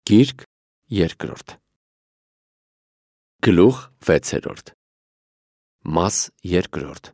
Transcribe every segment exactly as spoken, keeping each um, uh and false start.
Գիրք երկրորդ Գլուխ վեցերորդ Մաս երկրորդ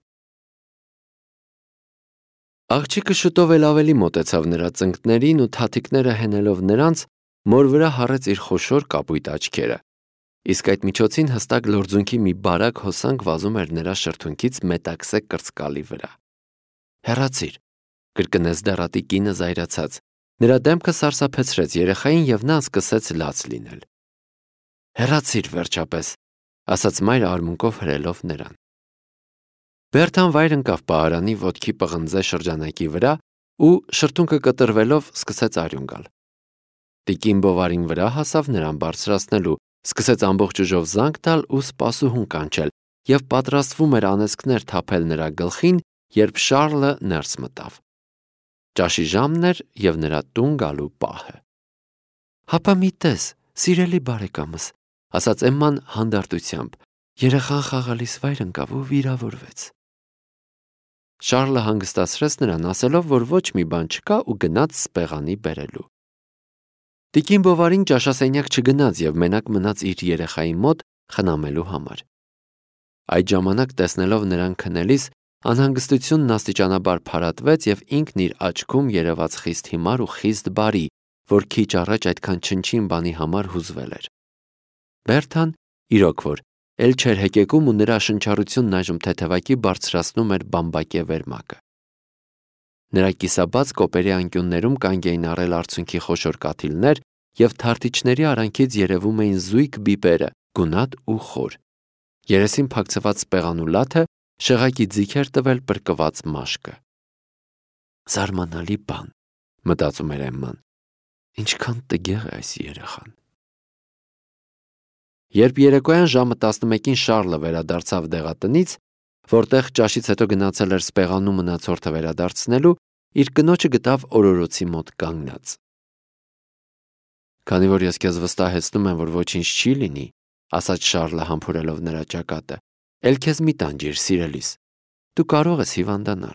Աղջիկը շուտով էլ ավելի մոտեցավ նրա ծնկներին ու թաթիկները հենելով նրանց, մոր վրա հառեց իր խոշոր կապույտ աչքերը, իսկ այդ միջոցին հստակ լորձունքի մի բարակ հոսանք վազում էր նրա շրթունքից մետաքսե կրծկալի վրա։ Հեռացիր, կրկնեց դառատի կինը զայրացած, նրա դեմքը սարսափեցրեց երեխային և նա սկսեց լաց լինել։ Հեռացիր վերջապես, ասաց մայրը արմունկով հրելով նրան։ Բերթան վայր ընկավ պահարանի ոտքի պղնձե շրջանակի վրա ու շրթունքը կտրվելով սկսեց արյուն գալ։ Տիկին բովարին վրա հասավ նրան բարձրացնելու, սկսեց ամբողջ ուժով զանգ տալ ու սպասուհուն կանչել և պատրաստվում էր անեծքներ թափել նրա գլխին, երբ Շառլը ներս մտավ։ Ճաշի ժամն էր և նրա տուն գալու պահը։ Հապա մի տես, սիրելի բարեկամս, ասաց Էմման հանդարտությամբ, երեխան խաղալիս վայր ընկավ ու վիրավորվեց։ Շառլը հանգստացրեց նրան, ասելով, որ ոչ մի բան չկա ու գնաց սպեղանի բերելու։ Տիկին բովարին ճաշասենյակ չգնաց և մենակ մնաց իր երեխայի մոտ խնամելու համար։ Այդ ժամանակ տեսնելով նրան քնելիս, անհանգստությունն աստիճանաբար փարատվեց և ինքն իր աչքում երևաց խիստ հիմար ու խիստ բարի, որ քիչ առաջ այդքան չնչին բանի համար հուզվել էր։ Բերթան, իրոք որ, էլ չէր հեկեկում ու նրա շնչառությունն այժմ թեթևակի բարձրացնում էր բամբակե վերմակը։ Նրա կիսաբաց կոպերի անկյուններում կանգ էին առել արցունքի խոշոր կաթիլներ և թարթիչների արանքից երևում էին զույգ բիբերը, գունատ ու խոր։ Երեսին փակցված սպեղանու լաթը շեղակի ձիգ էր տվել պրկված մաշկը։ Զարմանալի բան, մտածում էր Էմման, ինչքան տգեղ է այս երեխան։ Երբ երեկոյան ժամը տասնմեկին Շառլը վերադարձավ դեղատնից, որտեղ ճաշից հետո գնացել էր սպեղանու մնացորդը վերադարձնելու, իր կնոջը գտավ օրորոցի մոտ կանգնած։ Քանի որ ես քեզ վստահեցնում եմ, որ ոչինչ չի լինի, ասաց Շառլը համբուրելով նրա ճակատը, էլ քեզ մի տանջիր, սիրելիս, դու կարող ես հիվանդանալ։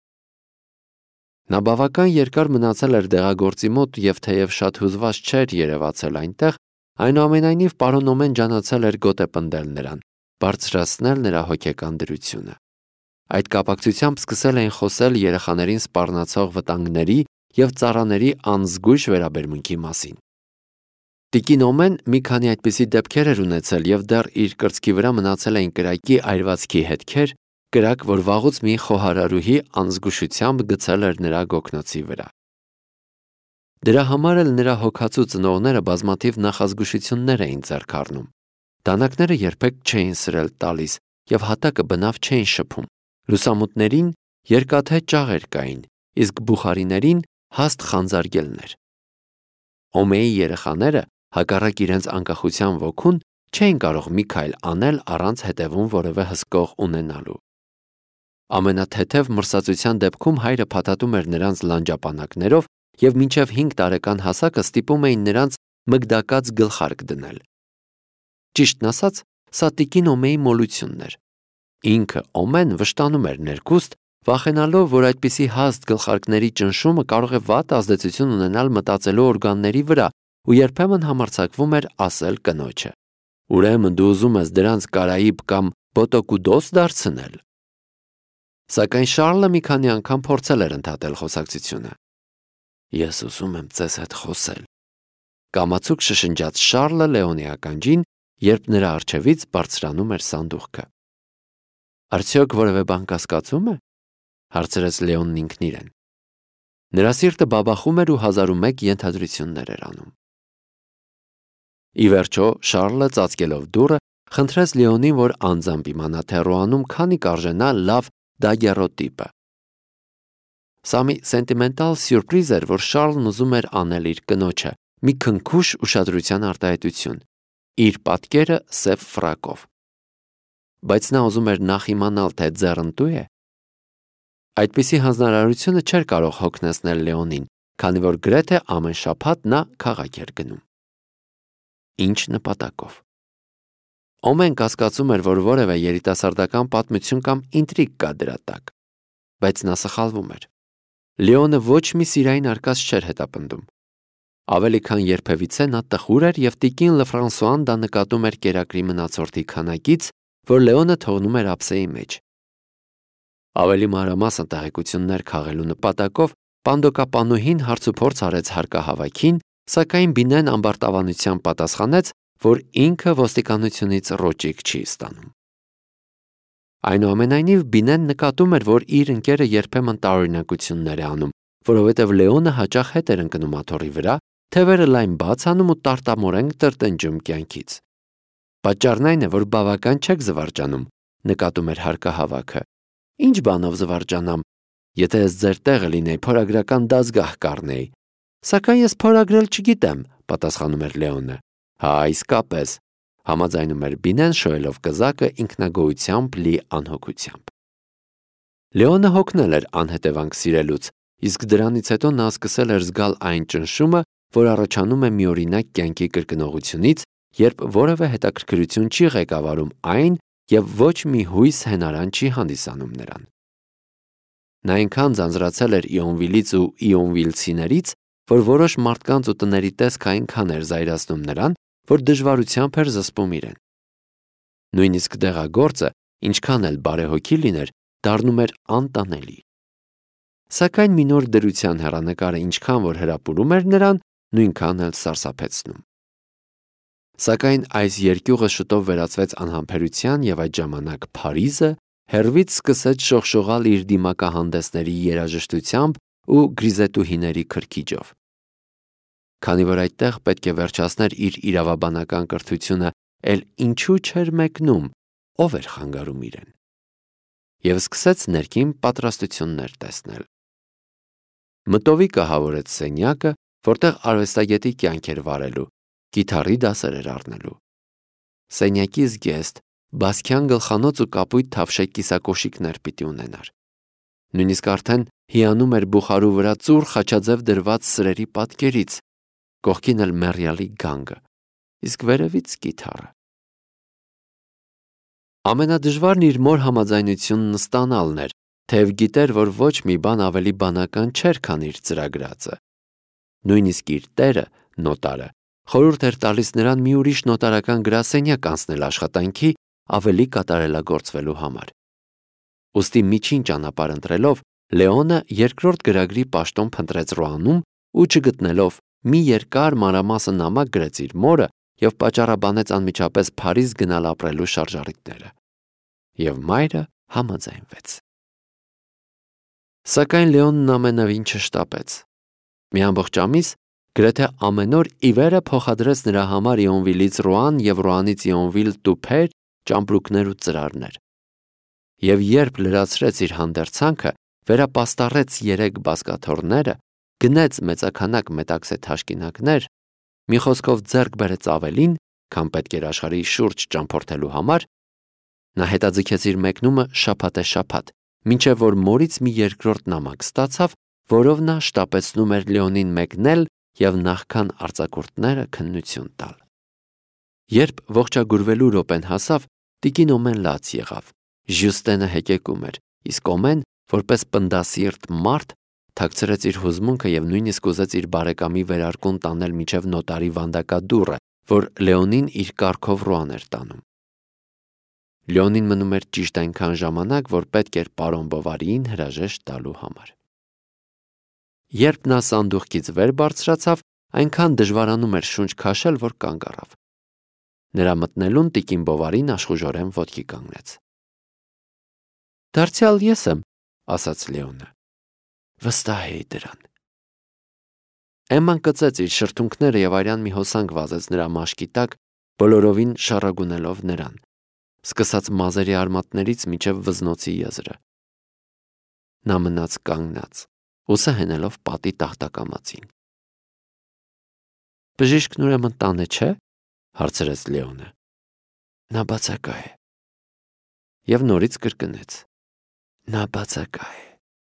Նա բավական երկար մնացել էր դեղագործի մոտ և թեև շատ հուզված չէր երևացել այնտեղ, այնուամենայնիվ պարոն Օմեն ջանացել էր գոտե պնդել նրան, բարձրացնել նրա հոգեկան դրությունը։ Այդ կապակցությամբ սկսել էին խոսել երեխաներին սպառնացող վտանգների և ծառաների անզգույշ վերաբերմունքի մասին։ Տիկին Օմեն մի քանի այդպիսի դեպքեր էր ունեցել և դեռ իր կրծքի վրա մնացել էին կրակի այրվածքի հետքեր, կրակ, որ վաղուց մի խոհարարուհի անզգուշությամբ գցել էր նրա գոգնոցի վրա։ Դրա համար էլ նրա հոգացու ծնողները բազմաթիվ նախազգուշություններ էին ձեռք առնում։ Դանակները երբեք չէին սրել տալիս և հատակը բնավ չէին շփում։ Լուսամուտներին երկաթե ճաղեր կային, իսկ բուխարիներին հաստ խանձարգելներ։ Օմեի երեխաները, հակառակ իրենց անկախության ոգուն, չէին կարող մի քայլ անել առանց հետևում որևէ հսկող ունենալու։ Ամենաթեթև մրսածության դեպքում հայրը փաթաթում էր նրանց լանջապանակներով և մինչև հինգ տարեկան հասակը ստիպում էին նրանց մգդակած գլխարկ դնել։ Ճիշտն ասած, սա տիկին Օմեի մոլությունն էր։ Ինքը Օմեն վշտանում էր ներքուստ, վախենալով, որ այդպիսի հաստ գլխարկների ճնշումը կարող է վատ ազդեցություն ունենալ մտածելու օրգանների վրա ու երբեմն համարձակվում էր ասել կնոջը. «Ուրեմն դու ուզում ես դրանց կարաիբ կամ բոտոկուդոս դարձնել»։ Սակայն Շառլը մի քանի անգամ փորձել էր ընդհատել խոսակցությունը։ «Ես ուզում եմ ձեզ հետ խոսել», կամացուկ շշնջաց Շառլը Լեոնի ականջին, երբ նրա առջևից բարձրանում էր սանդուղքը։ «Արդյոք որևէ բան կասկածում է», հարցրեց Լեոնն ինքն իրեն։ Նրա սիրտը բաբախում էր ու հազար ու մեկ ենթադրություններ էր անում։ Ի վերջո Շառլը ծածկելով դուռը խնդրեց Լեոնին, որ անձամբ իմանա թե Ռոանում քանի կարժենա լավ դագերոտիպը։ Սա մի սենտիմենտալ սյուրպրիզ էր, որ Շառլն ուզում էր անել իր կնոջը, մի քնքուշ ուշադրության արտահայտություն, իր պատկերը սև ֆրակով։ Բայց նա ուզում էր նախ իմանալ, թե ձեռնտու է։ Այդպիսի հանձնարարությունը չէր կարող հոգնեցնել Լեոնին, քանի որ գրեթե ամեն շաբաթ նա քաղաք էր գնում։ Ինչ նպատակով։ Օմեն կասկածում էր, որ որևէ երիտասարդական պատմություն կամ ինտրիգ կա դրա տակ, բայց նա սխալվում էր։ Լեոնը ոչ մի սիրային արկած չէր հետապնդում։ Ավելի քան երբևիցե նա տխուր էր և տիկին Լեֆրանսուան դա նկատում էր կերակրի մնացորդի քանակից, որ Լեոնը թողնում էր ափսեի մեջ։ Ավելի մանրամասն տեղեկություններ քաղելու նպատակով պանդոկապանուհին հարցուփորձ արեց հարկահավաքին, սակայն Բինեն ամբարտավանությամբ պատասխանեց, որ ինքը ոստիկանությունից ռոճիկ չի ստանում։ Այնուամենայնիվ Բինեն նկատում էր, որ իր ընկերը երբեմն տարօրինակություններ է անում, որովհետև Լեոնը հաճախ հետ էր ընկնում աթոռի վրա, թևերը լայն բաց անում ու տարտամորեն տրտնջում կյանքից։ Պատճառն այն է, որ բավական չեք զվարճանում, նկատում էր հարկահավաքը։ Ինչ բանով զվարճանամ, եթե ես ձեր տեղը լինեի, փորագրական դասգահ կառնեի։ Սակայն ես փորագրել չգիտեմ, պատասխանում էր Լեոնը։ Հա, իսկապես, համաձայնում էր Բինեն, շոյելով կզակը ինքնագոհությամբ լի անհոգությամբ։ Լեոնը հոգնել էր անհետևանք սիրելուց, իսկ դրանից հետո նա սկսել էր զգալ այն ճնշումը, որ առաջանում է միօրինակ կյանքի կրկնողությունից, երբ որևէ հետաքրքրություն չի ղեկավարում այն և ոչ մի հույս հենարան չի հանդիսանում նրան։ Նա այնքան ձանձրացել էր Իոնվիլից ու իոնվիլցիներից, որ որոշ մարդկանց ու տների տեսքը այնքան էր զայրացնում նրան, որ դժվարությամբ էր զսպում իրեն։ Նույնիսկ դեղագործը, ինչքան էլ բարեհոգի լիներ, դառնում էր անտանելի։ Սակայն մի նոր դրության հեռանկարը ինչքան որ հրապուրում էր նրան, նույնքան էլ սարսափեցնում։ Սակայն այս երկյուղը շուտով վերածվեց անհամբերության և այդ ժամանակ Փարիզը հեռվից սկսեց շողշողալ իր դիմակահանդեսների երաժշտությամբ ու գրիզետուհիների քրքիջով։ Քանի որ այդտեղ պետք է վերջացներ իր իրավաբանական կրթությունը, էլ ինչու չէր մեկնում, ով էր խանգարում իրեն։ Եվ սկսեց ներքին պատրաստություններ տեսնել։ Մտովի կահավորեց սենյակը, որտեղ արվեստագետի կյանք էր վարելու, կիթառի դասեր էր առնելու։ Սենյակի զգեստ, բասկյան գլխանոց ու կապույտ թավշե կիսակոշիկներ պիտի ունենար։ Նույնիսկ արդեն հիանում էր բուխարու վրա ծուռ խաչաձև դրված սրերի պատկերից, կողքին էլ մեռյալի գանգը, իսկ վերևից կիթառը։ Ամենադժվարն իր մոր համաձայնությունն ստանալն էր, թեև գիտեր, որ ոչ մի բան ավելի բանական չէր, քան իր ծրագրածը։ Նույնիսկ իր տերը, նոտարը, խորհուրդ էր տալիս նրան մի ուրիշ նոտարական գրասենյակ անցնել աշխատանքի ավելի կատարելագործվելու համար։ Ուստի միջին ճանապարհ ընտրելով, Լեոնը երկրորդ գրագրի պաշտոն փնտրեց Ռոանում ու չգտնելով մի երկար մանրամասն նամակ գրեց իր մորը և պատճառաբանեց անմիջապես Փարիզ գնալ ապրելու շարժառիթները։ Եվ մայրը համաձայնվեց։ Սակայն Լեոնն ամենևին չշտապեց։ Մի ամբողջ ամիս գրեթե ամեն օր ի վերը փոխադրեց նրա համար Իոնվիլից Ռոան և Ռոանից Իոնվիլ տուփեր, ճամպրուկներ ու ծրարներ։ Եվ երբ լրացրեց իր հանդերձանքը, վերապաստառեց երեք բազկաթոռները, գնեց մեծաքանակ մետաքսե թաշկինակներ, մի խոսքով ձեռք բերեց ավելին, քան պետք էր աշխարհի շուրջ ճամփորդելու համար, նա հետաձգեց իր մեկնումը շաբաթե-շաբաթ, մինչև որ մորից մի երկրորդ նամակ ստացավ, որով նա շտապեցնում էր Լեոնին մեկնել և նախքան արձակուրդները քննություն տալ։ Երբ ողջագուրվելու րոպեն հասավ, տիկին Օմեն լաց եղավ, Ժյուստենը հեկեկում էր, իսկ Օմեն, որպես պնդասիրտ մարդ, թաքցրեց իր հուզմունքը և նույնիսկ ուզեց իր բարեկամի վերարկուն տանել մինչև նոտարի վանդակադուռը, որ Լեոնին իր կառքով Ռոան էր տանում։ Լեոնին մնում էր ճիշտ այնքան ժամանակ, որ պետք էր պարոն Բովարիին հրաժեշտ տալու համար։ Երբ նա սանդուղքից վեր բարձրացավ, այնքան դժվարանում էր շունչ քաշել, որ կանգ առավ։ Նրա մտնելուն տիկին Բովարին աշխուժորեն ոտքի կանգնեց։ Դարձյալ ես եմ, ասաց Լեոնը։ Վստահ էի դրան։ Էմման կծեց իր շրթունքները և արյան մի հոսանք վազեց նրա մաշկի տակ, բոլորովին շառագունելով նրան, սկսած մազերի արմատներից մինչև վզնոցի եզրը։ Նա մնաց կանգնած, ուսը հենելով պատի տախտակամածին։ Բժիշկն ուրեմն տանը չէ, հարցրեց Լեոնը։ Նա բացակա է։ Եվ նորից կրկնեց. Նա բացակա է։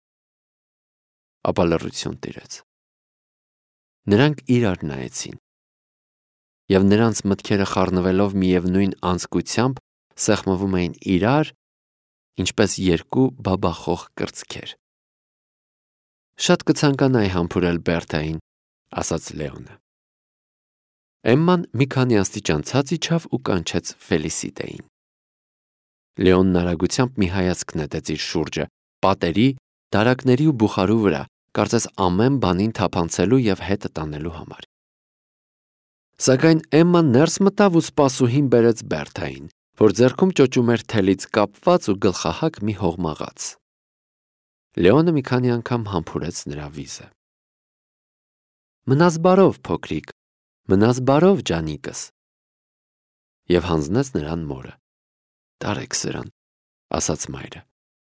Ապա լռություն տիրեց։ Նրանք իրար նայեցին։ Եվ նրանց մտքերը խառնվելով միևնույն անձկությամբ սեղմվում էին իրար, ինչպես երկու բաբախող կրծքեր։ Շատ կցանկանայի համբուրել Բերթային, ասաց Լեոնը։ Էմման մի քանի աստիճան ցած իջավ ու կանչեց Ֆելիսիտեին։ Լեոնն արագությամբ մի հայացք նետեց իր շուրջը, պատերի, դարակների ու բուխարու վրա, կարծես ամեն բանին թափանցելու և հետը տանելու համար։ Սակայն Էմման ներս մտավ ու սպասուհին բերեց Բերթային, որ ձեռքում ճոճում էր թելից կապված ու գլխահակ մի հողմաղաց։ Լեոնը մի քանի անգամ համբուրեց նրա վիզը։ Մնաս բարով, փոքրիկ, մնաս բարով, ջանիկս։ Եվ հանձնեց նրան մորը։ Տարեք սրան, ասաց մայրը։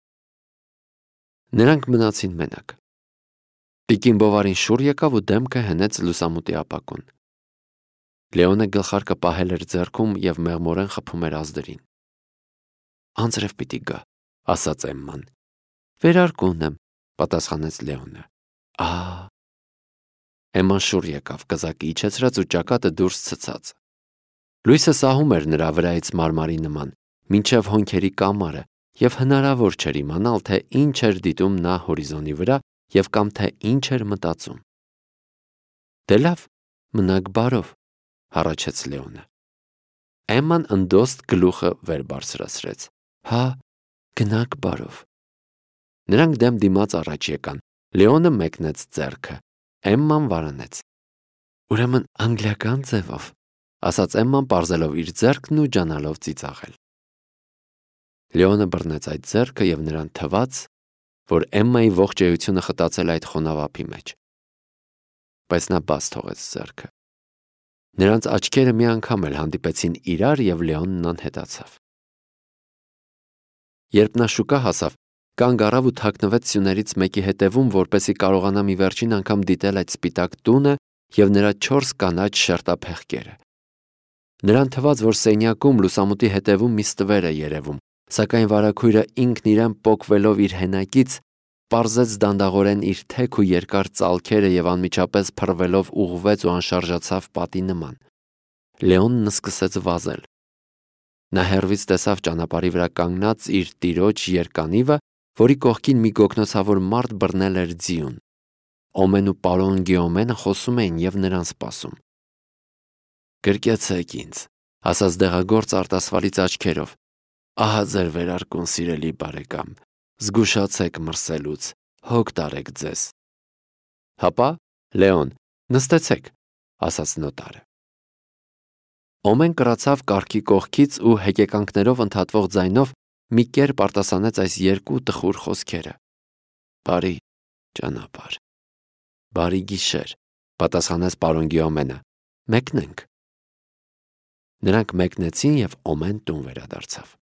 Նրանք մնացին մենակ։ Տիկին Բովարին շուռ եկավ ու դեմքը հենեց լուսամուտի ապակուն։ Լեոնը գլխարկը պահել էր ձեռքում և մեղմորեն խփում էր ազդրին։ Անձրև պիտի գա, ասաց Էմման։ Վերարկուն եմ, պատասխանեց Լեոնը։ Ահա։ Էմման շուռ եկավ, կզակը իջեցրած ու ճակատը դուրս ցցած։ Լույսը սահում էր նրա վրայից մարմարի նման, մինչև հոնքերի կամարը, և հնարավոր չէր իմանալ, թե ինչ էր դիտում նա հորիզոնի վրա և կամ թե ինչ էր մտածում։ Դե լավ, մնաք բարով, հառաչեց Լեոնը։ Էմման ընդոստ գլուխը վեր բարձրացրեց։ Հա, գնաք բարով։ Նրանք դեմ դիմաց առաջ եկան։ Լեոնը մեկնեց ձեռքը, Էմման վարանեց։ Ուրեմն անգլիական ձևով, ասաց Էմման պարզելով իր ձեռքն ու ջանալով ծիծաղել։ Լեոնը բռնեց այդ ձեռքը և նրան թվաց, որ Էմմայի ողջ էությունը խտացել այդ խոնավապի մեջ։ Բայց նա բաց թողեց ձեռքը։ Նրանց աչքերը մի անգամ էլ հանդիպեցին իրար և Լեոնն անհետացավ։ Երբ նա շուկա հասավ, կանգ առավ ու թաքնվեց սյուներից մեկի հետևում, որպեսզի կարողանա մի վերջին անգամ դիտել այդ սպիտակ տունը և նրա չորս կանաչ շերտափեղկերը։ Նրան թվաց, որ սենյակում լուսամուտի հետևում մի ստվեր է երևում, սակայն վարագույրը ինքն իրեն պոկվելով իր հենակից, պարզեց դանդաղորեն իր թեք ու երկար ծալքերը և անմիջապես փռվելով ուղղվեց ու անշարժացավ պատի նման։ Լեոնն սկսեց վազել։ Նա հեռվից տեսավ ճանապարհի վրա կանգնած իր տիրոջ երկանիվը, որի կողքին մի գոգնոցավոր մարդ բռնել էր ձիուն։ Օմեն ու պարոն Գիոմենը խոսում էին և նրան սպասում։ Գրկեցեք ինձ, ասաց դեղագործ արտասվալից աչքերով։ Ահա ձեր վերարկուն, սիրելի բարեկամ, զգուշացեք մրսելուց, հոգ տարեք ձեզ։ Հապա, Լեոն, նստեցեք, ասաց նոտարը։ Օմեն կրացավ կառքի կողքից ու հեկեկանքներով ընդհատվող ձայնով մի կերպ արտասանեց այս երկու տխուր խոսքերը։ Բարի ճանապարհ, բարի գիշեր, պատասխանեց պարոն Գիոմենը։ Մեկնենք։ Նրանք մեկնեցին և Օմեն տուն վերադարձավ։